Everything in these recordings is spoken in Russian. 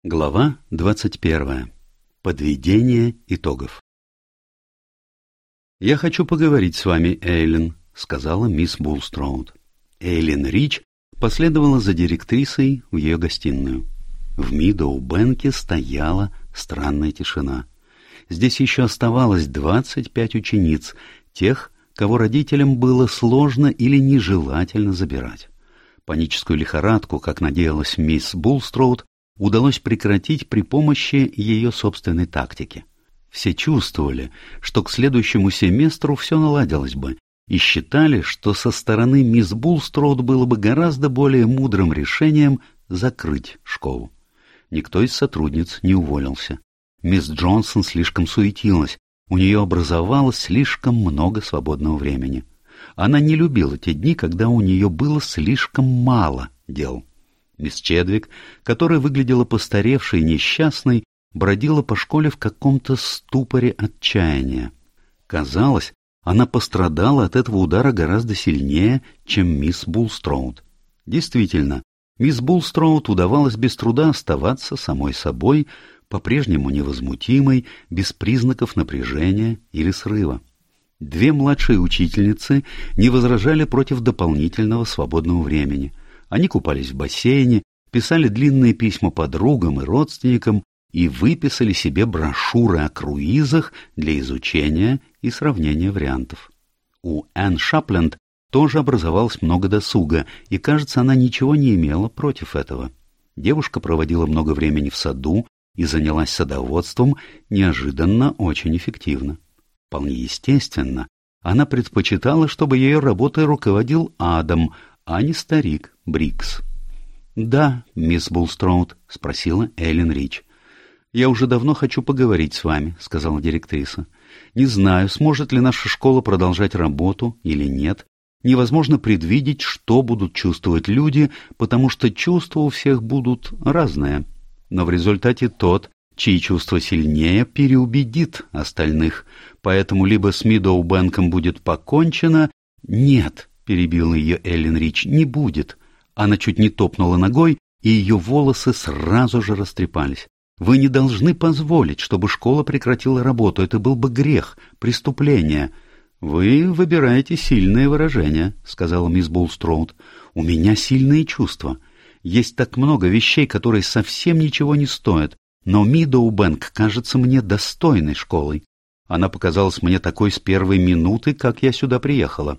Глава 21. Подведение итогов. «Я хочу поговорить с вами, Эйлин», — сказала мисс Булстроуд. Эйлин Рич последовала за директрисой в ее гостиную. В Мидоу-Бенке стояла странная тишина. Здесь еще оставалось 25 учениц, тех, кого родителям было сложно или нежелательно забирать. Паническую лихорадку, как надеялась мисс Булстроуд, удалось прекратить при помощи ее собственной тактики. Все чувствовали, что к следующему семестру все наладилось бы, и считали, что со стороны мисс Булстроуд было бы гораздо более мудрым решением закрыть школу. Никто из сотрудниц не уволился. Мисс Джонсон слишком суетилась, у нее образовалось слишком много свободного времени. Она не любила те дни, когда у нее было слишком мало дел. Мисс Чедвик, которая выглядела постаревшей и несчастной, бродила по школе в каком-то ступоре отчаяния. Казалось, она пострадала от этого удара гораздо сильнее, чем мисс Булстроуд. Действительно, мисс Булстроуд удавалось без труда оставаться самой собой, по-прежнему невозмутимой, без признаков напряжения или срыва. Две младшие учительницы не возражали против дополнительного свободного времени. Они купались в бассейне, писали длинные письма подругам и родственникам и выписали себе брошюры о круизах для изучения и сравнения вариантов. У Энн Шапленд тоже образовалось много досуга, и, кажется, она ничего не имела против этого. Девушка проводила много времени в саду и занялась садоводством неожиданно очень эффективно. Вполне естественно, она предпочитала, чтобы ее работой руководил Адам, а не старик Брикс. «Да, мисс Булстроуд», — спросила Эйлин Рич. «Я уже давно хочу поговорить с вами», — сказала директриса. «Не знаю, сможет ли наша школа продолжать работу или нет. Невозможно предвидеть, что будут чувствовать люди, потому что чувства у всех будут разные. Но в результате тот, чьи чувства сильнее, переубедит остальных. Поэтому либо с Мидоу-Бенком будет покончено...» «Нет», — перебила ее Эйлин Рич, — «не будет». Она чуть не топнула ногой, и ее волосы сразу же растрепались. «Вы не должны позволить, чтобы школа прекратила работу. Это был бы грех, преступление». «Вы выбираете сильные выражения», — сказала мисс Булстроуд. «У меня сильные чувства. Есть так много вещей, которые совсем ничего не стоят, но Мидоу-Бенк кажется мне достойной школой. Она показалась мне такой с первой минуты, как я сюда приехала».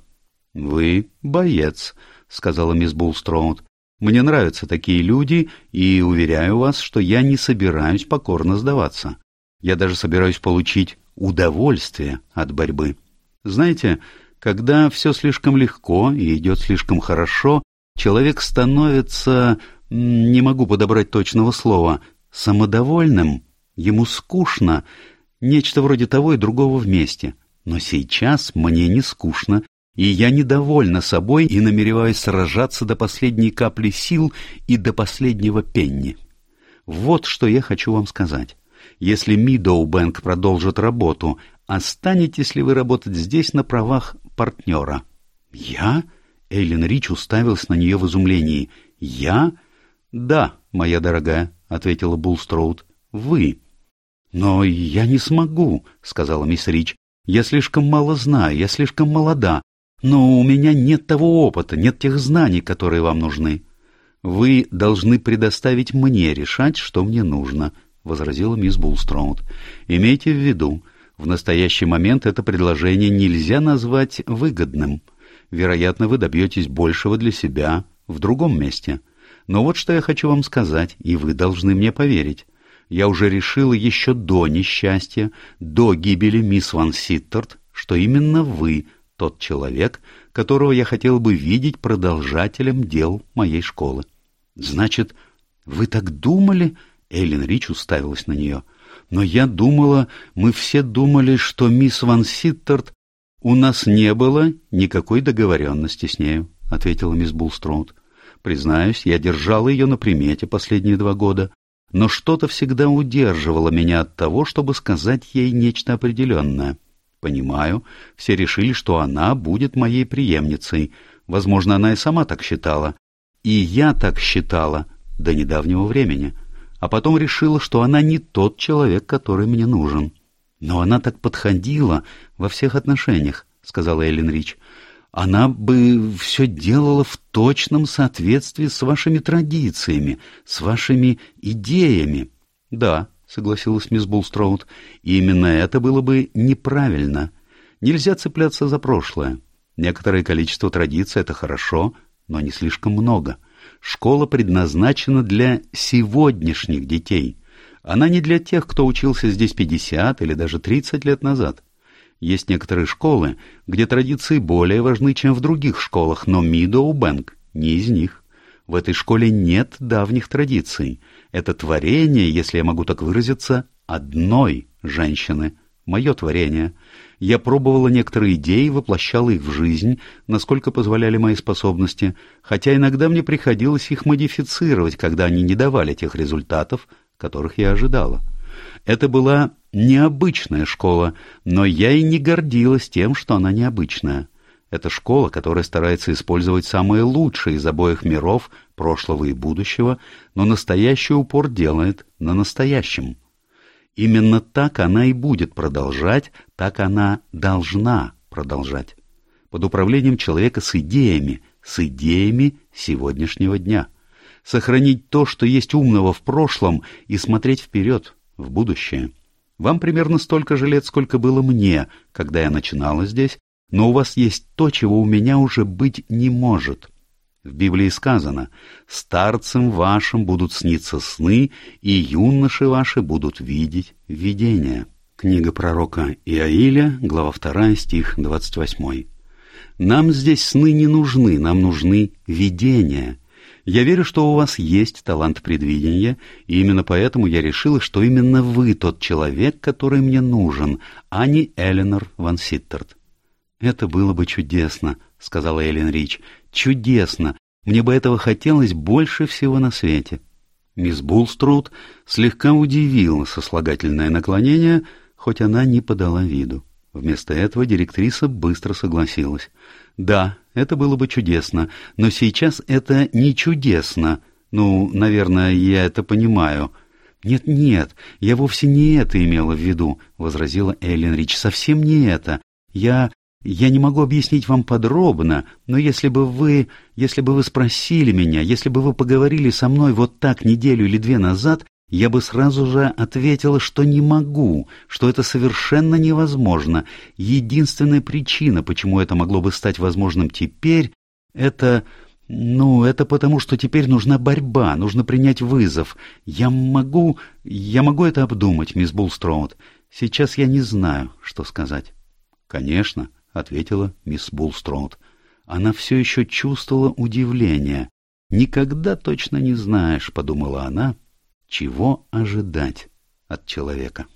«Вы боец», — сказала мисс Булстроуд. «Мне нравятся такие люди, и уверяю вас, что я не собираюсь покорно сдаваться. Я даже собираюсь получить удовольствие от борьбы. Знаете, когда все слишком легко и идет слишком хорошо, человек становится, не могу подобрать точного слова, самодовольным, ему скучно, нечто вроде того и другого вместе. Но сейчас мне не скучно, и я недовольна собой и намереваюсь сражаться до последней капли сил и до последнего пенни. Вот что я хочу вам сказать. Если Мидоу-Бенк продолжит работу, останетесь ли вы работать здесь на правах партнера?» «Я?» — Эйлин Рич уставилась на нее в изумлении. «Я?» «Да, моя дорогая», — ответила Булстроуд. «Вы». «Но я не смогу», — сказала мисс Рич. «Я слишком мало знаю, я слишком молода. Но у меня нет того опыта, нет тех знаний, которые вам нужны». «Вы должны предоставить мне решать, что мне нужно», — возразила мисс Булстроуд. «Имейте в виду, в настоящий момент это предложение нельзя назвать выгодным. Вероятно, вы добьетесь большего для себя в другом месте. Но вот что я хочу вам сказать, и вы должны мне поверить. Я уже решила еще до несчастья, до гибели мисс Ван Ситтерт, что именно вы тот человек, которого я хотел бы видеть продолжателем дел моей школы». «Значит, вы так думали?» — Эйлин Рич уставилась на нее. «Но я думала, мы все думали, что мисс Ван Ситтерт...» «У нас не было никакой договоренности с нею», — ответила мисс Булстроуд. «Признаюсь, я держала ее на примете последние 2 года, но что-то всегда удерживало меня от того, чтобы сказать ей нечто определенное. Понимаю, все решили, что она будет моей преемницей. Возможно, она и сама так считала. И я так считала до недавнего времени. а потом решила, что она не тот человек, который мне нужен. Но она так подходила во всех отношениях, сказала Эллен Рич. Она бы все делала в точном соответствии с вашими традициями, с вашими идеями. Да, согласилась мисс Булстроуд, и именно это было бы неправильно. Нельзя цепляться за прошлое. Некоторое количество традиций — это хорошо, но не слишком много. Школа предназначена для сегодняшних детей. Она не для тех, кто учился здесь 50 или даже 30 лет назад. Есть некоторые школы, где традиции более важны, чем в других школах, но Мидоу-Бэнк не из них. В этой школе нет давних традиций. Это творение, если я могу так выразиться, одной женщины. Мое творение. Я пробовала некоторые идеи, воплощала их в жизнь, насколько позволяли мои способности, хотя иногда мне приходилось их модифицировать, когда они не давали тех результатов, которых я ожидала. Это была необычная школа, но я и не гордилась тем, что она необычная. Это школа, которая старается использовать самые лучшие из обоих миров, прошлого и будущего, но настоящий упор делает на настоящем. Именно так она и будет продолжать, так она должна продолжать. Под управлением человека с идеями сегодняшнего дня. Сохранить то, что есть умного в прошлом, и смотреть вперед, в будущее. Вам примерно столько же лет, сколько было мне, когда я начинала здесь, но у вас есть то, чего у меня уже быть не может. В Библии сказано: «Старцам вашим будут сниться сны, и юноши ваши будут видеть видения». Книга пророка Иаиля, глава 2, стих 28. Нам здесь сны не нужны, нам нужны видения. Я верю, что у вас есть талант предвидения, и именно поэтому я решила, что именно вы тот человек, который мне нужен, а не Эленор Ван Ситтерт. «Это было бы чудесно», — сказала Эллен Рич. «Чудесно! Мне бы этого хотелось больше всего на свете». Мисс Булстроуд слегка удивила сослагательное наклонение, хоть она не подала виду. Вместо этого директриса быстро согласилась. «Да, это было бы чудесно, но сейчас это не чудесно. Ну, наверное, я это понимаю». «Нет, я вовсе не это имела в виду», — возразила Эллен Рич. «Совсем не это. Я не могу объяснить вам подробно, но если бы вы спросили меня, если бы вы поговорили со мной вот так неделю или две назад, я бы сразу же ответила, что не могу, что это совершенно невозможно. Единственная причина, почему это могло бы стать возможным теперь, это потому, что теперь нужна борьба, нужно принять вызов. Я могу это обдумать, мисс Булстроуд. Сейчас я не знаю, что сказать». «Конечно», — ответила мисс Булстроуд. Она все еще чувствовала удивление. «Никогда точно не знаешь», — подумала она, — «чего ожидать от человека».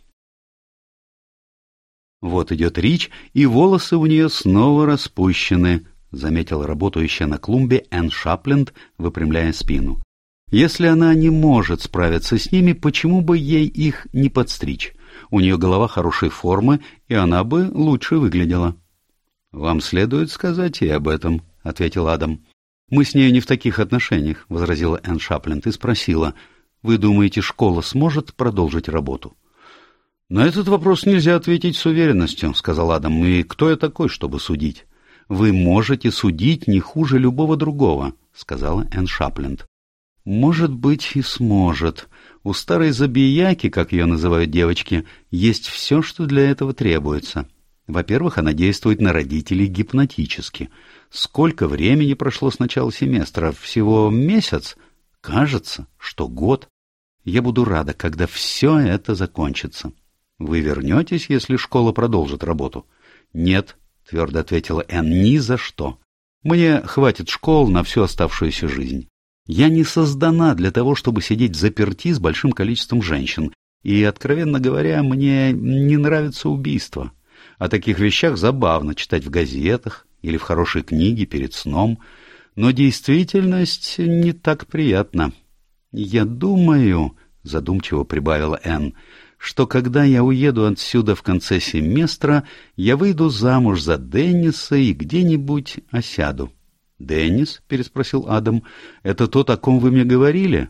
«Вот идет Рич, и волосы у нее снова распущены», — заметила работающая на клумбе Энн Шапленд, выпрямляя спину. «Если она не может справиться с ними, почему бы ей их не подстричь? У нее голова хорошей формы, и она бы лучше выглядела». «Вам следует сказать и об этом», — ответил Адам. «Мы с ней не в таких отношениях», — возразила Энн Шапленд и спросила: «Вы думаете, школа сможет продолжить работу?» «На этот вопрос нельзя ответить с уверенностью», — сказал Адам. «И кто я такой, чтобы судить?» «Вы можете судить не хуже любого другого», — сказала Энн Шапленд. «Может быть, и сможет. У старой забияки, как ее называют девочки, есть все, что для этого требуется. Во-первых, она действует на родителей гипнотически. Сколько времени прошло с начала семестра? Всего месяц? Кажется, что год. Я буду рада, когда все это закончится. Вы вернетесь, если школа продолжит работу?» «Нет», — твердо ответила Энн, — «ни за что. Мне хватит школ на всю оставшуюся жизнь. Я не создана для того, чтобы сидеть взаперти с большим количеством женщин, и, откровенно говоря, мне не нравится убийство. О таких вещах забавно читать в газетах или в хорошей книге перед сном, но действительность не так приятна. Я думаю, — задумчиво прибавила Энн, — что когда я уеду отсюда в конце семестра, я выйду замуж за Денниса и где-нибудь осяду». «Деннис?» — переспросил Адам. «Это тот, о ком вы мне говорили?»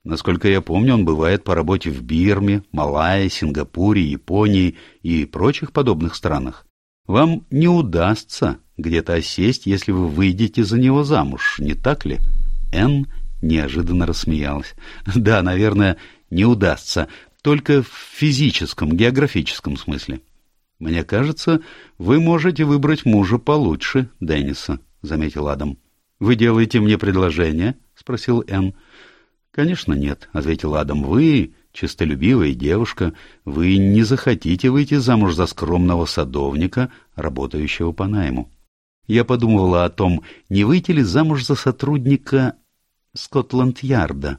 Насколько я помню, он бывает по работе в Бирме, Малайи, Сингапуре, Японии и прочих подобных странах. Вам не удастся где-то осесть, если вы выйдете за него замуж, не так ли?» Энн неожиданно рассмеялась. «Да, наверное, не удастся, только в физическом, географическом смысле». «Мне кажется, вы можете выбрать мужа получше Денниса», — заметил Адам. «Вы делаете мне предложение?» — спросил Энн. «Конечно нет», — ответил Адам. «Вы честолюбивая девушка, вы не захотите выйти замуж за скромного садовника, работающего по найму. Я подумывала о том, не выйти ли замуж за сотрудника Скотланд-Ярда».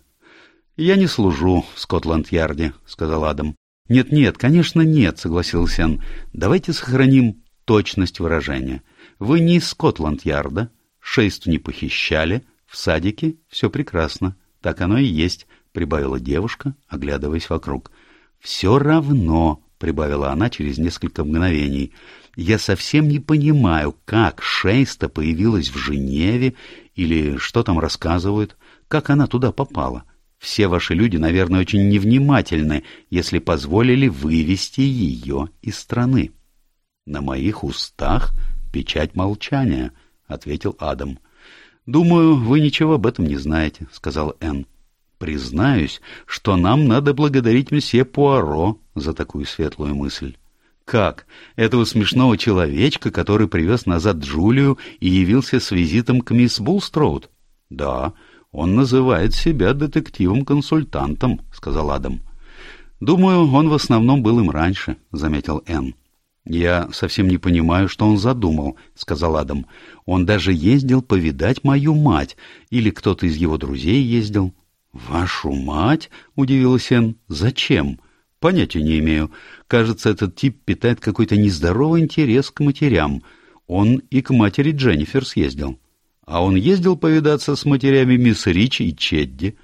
«Я не служу в Скотланд-Ярде», — сказал Адам. «Нет-нет, конечно нет», — согласился Энн. «Давайте сохраним точность выражения. Вы не из Скотланд-Ярда, шейсту не похищали, в садике все прекрасно. Так оно и есть», — прибавила девушка, оглядываясь вокруг. «Все равно», — прибавила она через несколько мгновений, — «я совсем не понимаю, как Шейста появилась в Женеве или что там рассказывают, как она туда попала. Все ваши люди, наверное, очень невнимательны, если позволили вывести ее из страны». «На моих устах печать молчания», — ответил Адам. «Думаю, вы ничего об этом не знаете», — сказал Энн. «Признаюсь, что нам надо благодарить месье Пуаро за такую светлую мысль». «Как? Этого смешного человечка, который привез назад Джулию и явился с визитом к мисс Булстроуд?» «Да, он называет себя детективом-консультантом», — сказал Адам. «Думаю, он в основном был им раньше», — заметил Энн. «Я совсем не понимаю, что он задумал», — сказал Адам. «Он даже ездил повидать мою мать, или кто-то из его друзей ездил». «Вашу мать?» — удивилась Энн. «Зачем?» «Понятия не имею. Кажется, этот тип питает какой-то нездоровый интерес к матерям. Он и к матери Дженнифер съездил. А он ездил повидаться с матерями мисс Рич и Чедди».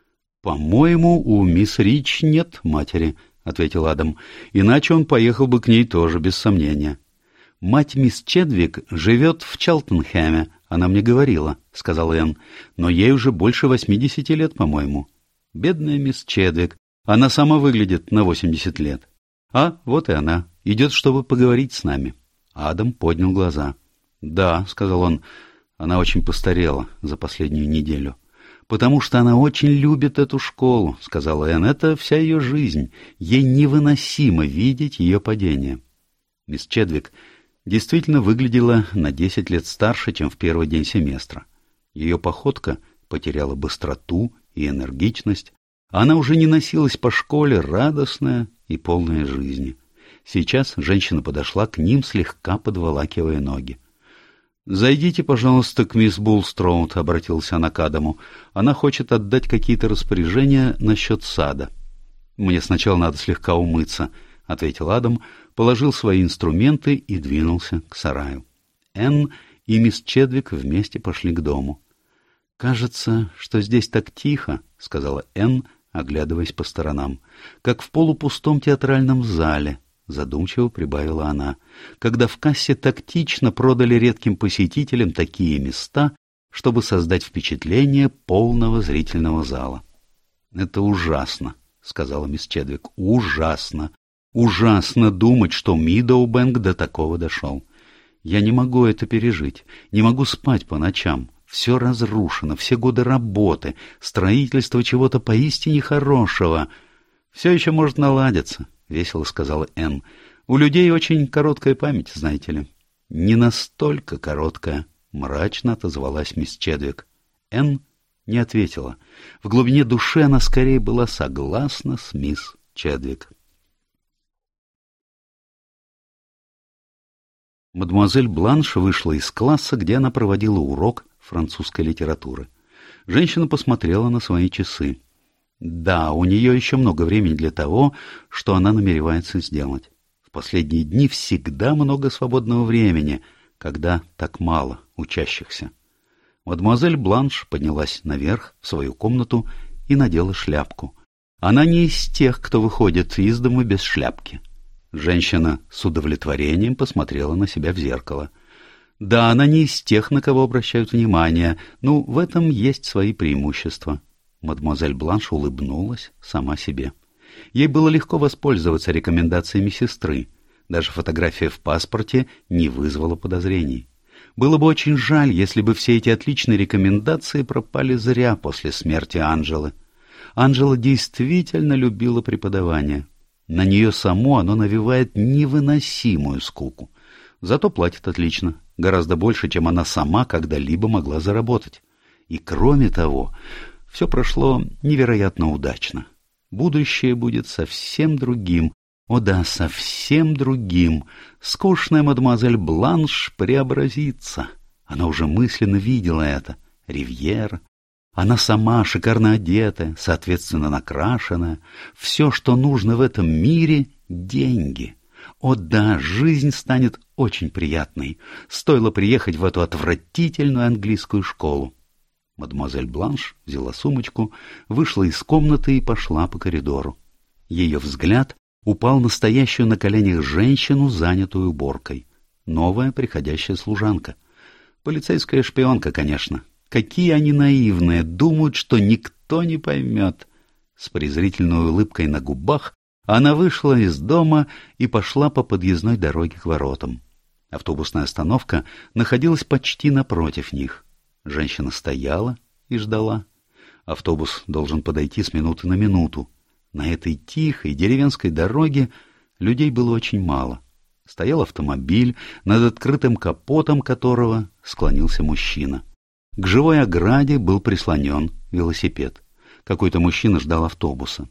«По-моему, у мисс Рич нет матери», — ответил Адам. «Иначе он поехал бы к ней тоже, без сомнения». «Мать мисс Чедвик живет в Челтенхэме, она мне говорила», — сказал Энн. «Но ей уже больше 80 лет, по-моему». «Бедная мисс Чедвик. Она сама выглядит на 80 лет». «А, вот и она. Идет, чтобы поговорить с нами». Адам поднял глаза. «Да», — сказал он, — «она очень постарела за последнюю неделю». «Потому что она очень любит эту школу», — сказала Энн. «Это вся ее жизнь. Ей невыносимо видеть ее падение». Мисс Чедвик действительно выглядела на 10 лет старше, чем в первый день семестра. Ее походка потеряла быстроту и энергичность. Она уже не носилась по школе, радостная и полная жизни. Сейчас женщина подошла к ним, слегка подволакивая ноги. «Зайдите, пожалуйста, к мисс Булстроуд», — обратился она к Адаму. «Она хочет отдать какие-то распоряжения насчет сада». «Мне сначала надо слегка умыться», — ответил Адам, положил свои инструменты и двинулся к сараю. Энн и мисс Чедвик вместе пошли к дому. «Кажется, что здесь так тихо», — сказала Энн, оглядываясь по сторонам, — «как в полупустом театральном зале». Задумчиво прибавила она, когда в кассе тактично продали редким посетителям такие места, чтобы создать впечатление полного зрительного зала. «Это ужасно», — сказала мисс Чедвик. «Ужасно. Ужасно думать, что Мидоубэнк до такого дошел. Я не могу это пережить, не могу спать по ночам. Все разрушено, все годы работы, строительство чего-то поистине хорошего. Все еще может наладиться». — весело сказала Энн. «У людей очень короткая память, знаете ли». «Не настолько короткая», — мрачно отозвалась мисс Чедвик. Энн не ответила. В глубине души она скорее была согласна с мисс Чедвик. Мадемуазель Бланш вышла из класса, где она проводила урок французской литературы. Женщина посмотрела на свои часы. Да, у нее еще много времени для того, что она намеревается сделать. В последние дни всегда много свободного времени, когда так мало учащихся. Мадемуазель Бланш поднялась наверх в свою комнату и надела шляпку. Она не из тех, кто выходит из дома без шляпки. Женщина с удовлетворением посмотрела на себя в зеркало. Да, она не из тех, на кого обращают внимание, но в этом есть свои преимущества. Мадемуазель Бланш улыбнулась сама себе. Ей было легко воспользоваться рекомендациями сестры. Даже фотография в паспорте не вызвала подозрений. Было бы очень жаль, если бы все эти отличные рекомендации пропали зря после смерти Анжелы. Анжела действительно любила преподавание. На нее саму оно навевает невыносимую скуку. Зато платит отлично, гораздо больше, чем она сама когда-либо могла заработать. И кроме того, все прошло невероятно удачно. Будущее будет совсем другим. О да, совсем другим. Скучная мадемуазель Бланш преобразится. Она уже мысленно видела это. Ривьера. Она сама шикарно одетая, соответственно накрашенная. Все, что нужно в этом мире — деньги. О да, жизнь станет очень приятной. Стоило приехать в эту отвратительную английскую школу. Мадемуазель Бланш взяла сумочку, вышла из комнаты и пошла по коридору. Ее взгляд упал на стоящую на коленях женщину, занятую уборкой. Новая приходящая служанка. Полицейская шпионка, конечно. Какие они наивные, думают, что никто не поймет. С презрительной улыбкой на губах она вышла из дома и пошла по подъездной дороге к воротам. Автобусная остановка находилась почти напротив них. Женщина стояла и ждала. Автобус должен подойти с минуты на минуту. На этой тихой деревенской дороге людей было очень мало. Стоял автомобиль, над открытым капотом которого склонился мужчина. К живой ограде был прислонен велосипед. Какой-то мужчина ждал автобуса.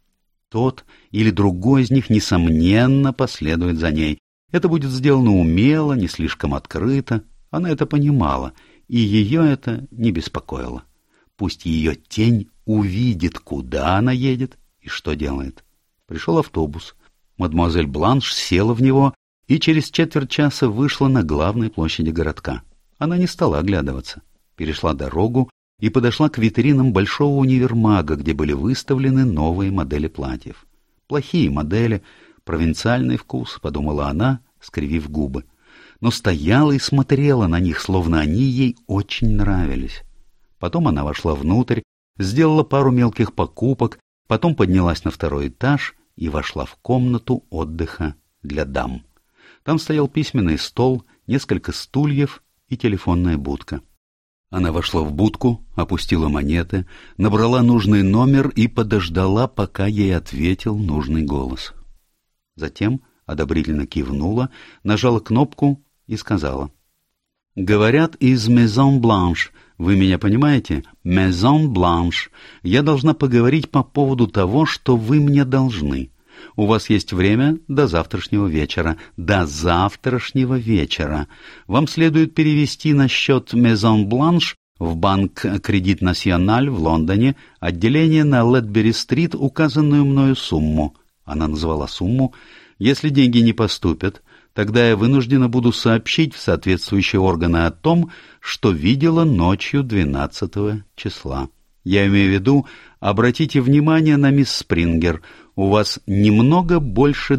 Тот или другой из них, несомненно, последует за ней. Это будет сделано умело, не слишком открыто. Она это понимала, и ее это не беспокоило. Пусть ее тень увидит, куда она едет и что делает. Пришел автобус. Мадемуазель Бланш села в него и через четверть часа вышла на главной площади городка. Она не стала оглядываться. Перешла дорогу и подошла к витринам большого универмага, где были выставлены новые модели платьев. Плохие модели, провинциальный вкус, подумала она, скривив губы. Но стояла и смотрела на них, словно они ей очень нравились. Потом она вошла внутрь, сделала пару мелких покупок, потом поднялась на второй этаж и вошла в комнату отдыха для дам. Там стоял письменный стол, несколько стульев и телефонная будка. Она вошла в будку, опустила монеты, набрала нужный номер и подождала, пока ей ответил нужный голос. Затем одобрительно кивнула, нажала кнопку и сказала: «Говорят из Maison Blanche. Вы меня понимаете? Maison Blanche. Я должна поговорить по поводу того, что вы мне должны. У вас есть время до завтрашнего вечера. До завтрашнего вечера. Вам следует перевести на счет Maison Blanche в банк Кредит Националь в Лондоне, отделение на Ледбери-стрит, указанную мною сумму». Она назвала сумму. «Если деньги не поступят, тогда я вынуждена буду сообщить в соответствующие органы о том, что видела ночью 12 числа. Я имею в виду, обратите внимание на мисс Спрингер. У вас немного больше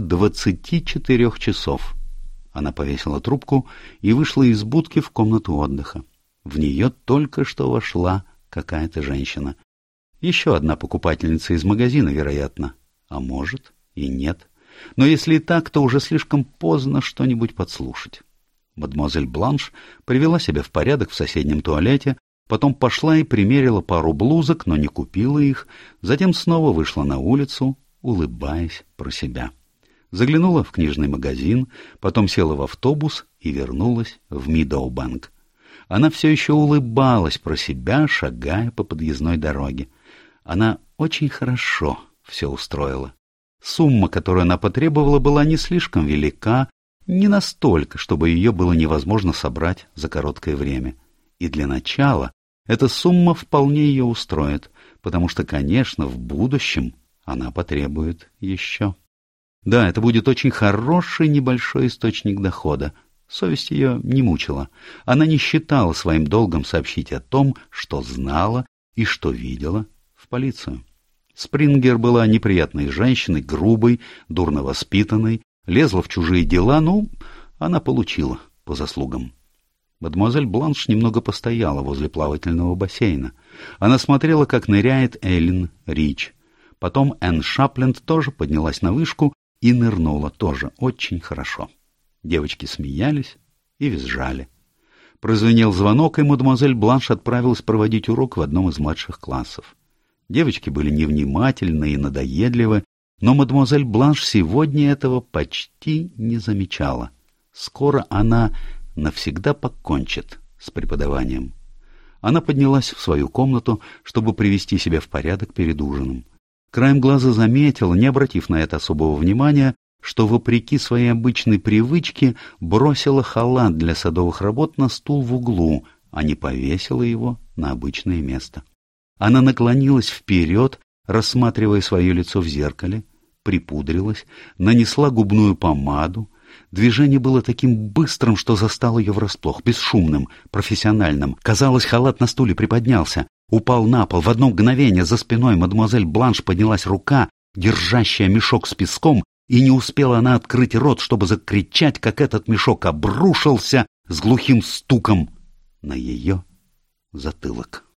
24 часов». Она повесила трубку и вышла из будки в комнату отдыха. В нее только что вошла какая-то женщина. Еще одна покупательница из магазина, вероятно. А может и нет. Но если и так, то уже слишком поздно что-нибудь подслушать. Мадемуазель Бланш привела себя в порядок в соседнем туалете, потом пошла и примерила пару блузок, но не купила их, затем снова вышла на улицу, улыбаясь про себя. Заглянула в книжный магазин, потом села в автобус и вернулась в Мидоубанк. Она все еще улыбалась про себя, шагая по подъездной дороге. Она очень хорошо все устроила. Сумма, которую она потребовала, была не слишком велика, не настолько, чтобы ее было невозможно собрать за короткое время. И для начала эта сумма вполне ее устроит, потому что, конечно, в будущем она потребует еще. Да, это будет очень хороший небольшой источник дохода. Совесть ее не мучила. Она не считала своим долгом сообщить о том, что знала и что видела, в полицию. Спрингер была неприятной женщиной, грубой, дурно воспитанной, лезла в чужие дела, она получила по заслугам. Мадемуазель Бланш немного постояла возле плавательного бассейна. Она смотрела, как ныряет Эйлин Рич. Потом Энн Шапленд тоже поднялась на вышку и нырнула тоже очень хорошо. Девочки смеялись и визжали. Прозвенел звонок, и мадемуазель Бланш отправилась проводить урок в одном из младших классов. Девочки были невнимательны и надоедливы, но мадемуазель Бланш сегодня этого почти не замечала. Скоро она навсегда покончит с преподаванием. Она поднялась в свою комнату, чтобы привести себя в порядок перед ужином. Краем глаза заметила, не обратив на это особого внимания, что, вопреки своей обычной привычке, бросила халат для садовых работ на стул в углу, а не повесила его на обычное место. Она наклонилась вперед, рассматривая свое лицо в зеркале, припудрилась, нанесла губную помаду. Движение было таким быстрым, что застало ее врасплох, бесшумным, профессиональным. Казалось, халат на стуле приподнялся, упал на пол. В одно мгновение за спиной мадемуазель Бланш поднялась рука, держащая мешок с песком, и не успела она открыть рот, чтобы закричать, как этот мешок обрушился с глухим стуком на ее затылок.